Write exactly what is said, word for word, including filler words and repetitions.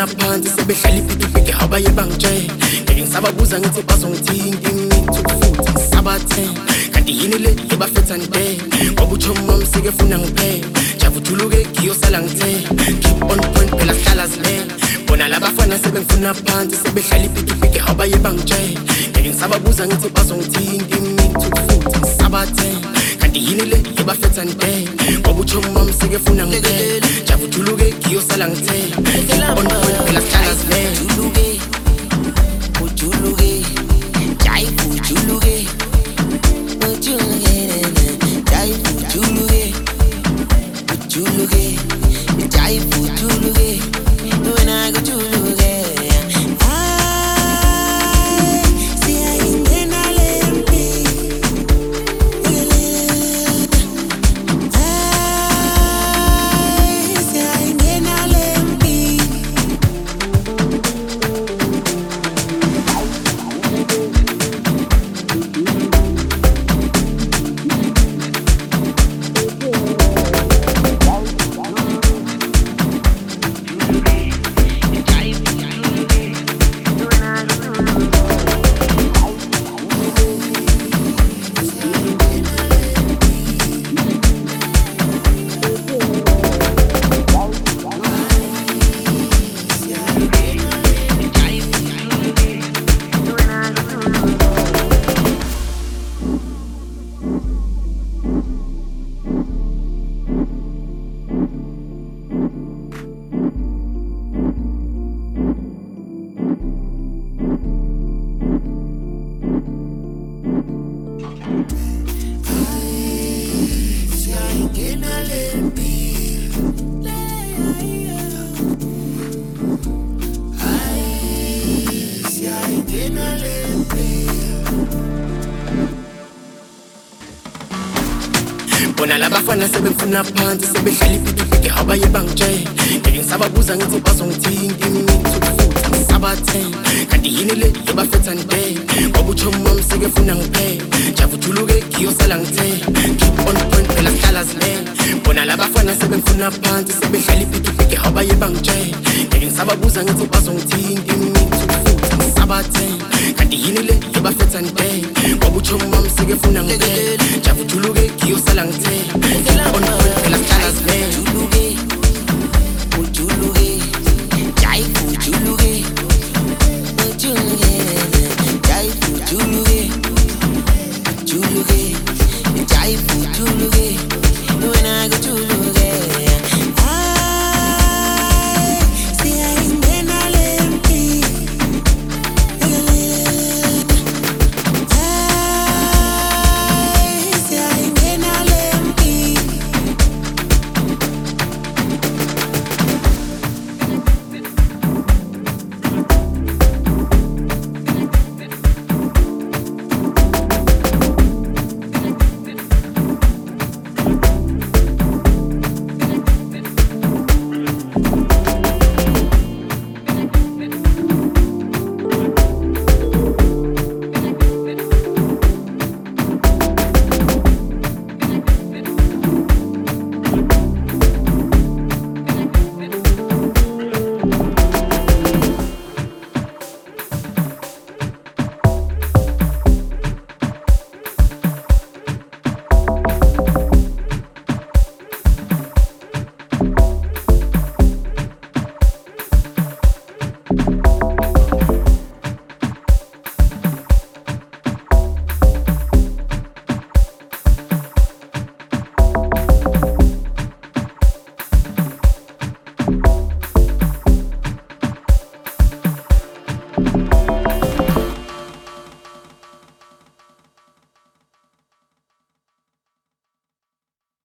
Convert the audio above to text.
sebengifuna phansi sebehlala ipikipiki abaye bangitshela ngeke ngisababuza ngithi bazongithinta imithi futhi ngisabathe kanti yini le ebafetha nibheke ngoba uThomi wami sekefuna ngiphele javujuluke ngiyosala ngithe keep on point phela sihlala zilele bona labafana sebengifuna phansi sebehlala ipikipiki abaye bangitshela ngeke ngisababuza ngithi bazongithinta imithi futhi ngisabathe kanti yini le ebafetha nibheke ngoba uThomi wami sekefuna ngiphele javujuluke ngiyosala ngithe keep on point phela sihlala zilele ujuluke jive ujuluke ujuluke jive ujuluke ujuluke jive ujuluke wena ujuluke bona labafana sebengifuna phansi sebehlala ipikipiki abaye bangitshela ngeke ngisababuza ngithi bazongithinta imithi futhi ngisabathe kanti yini le ebafetha nibheke ngoba uThomi wami sekefuna ngiphele javujuluke ngiyosala ngithe keep on point phela sihlala zilele bona labafana sebengifuna phansi sebehlala ipikipiki abaye bangitshela ngeke ngisababuza ngithi bazongithinta imithi futhi ngisabathe kanti yini le ebafetha nibheke ngoba uThomi wami sekefuna ngiphele javujuluke ngiyosala ngithe on point phela sihlala zilele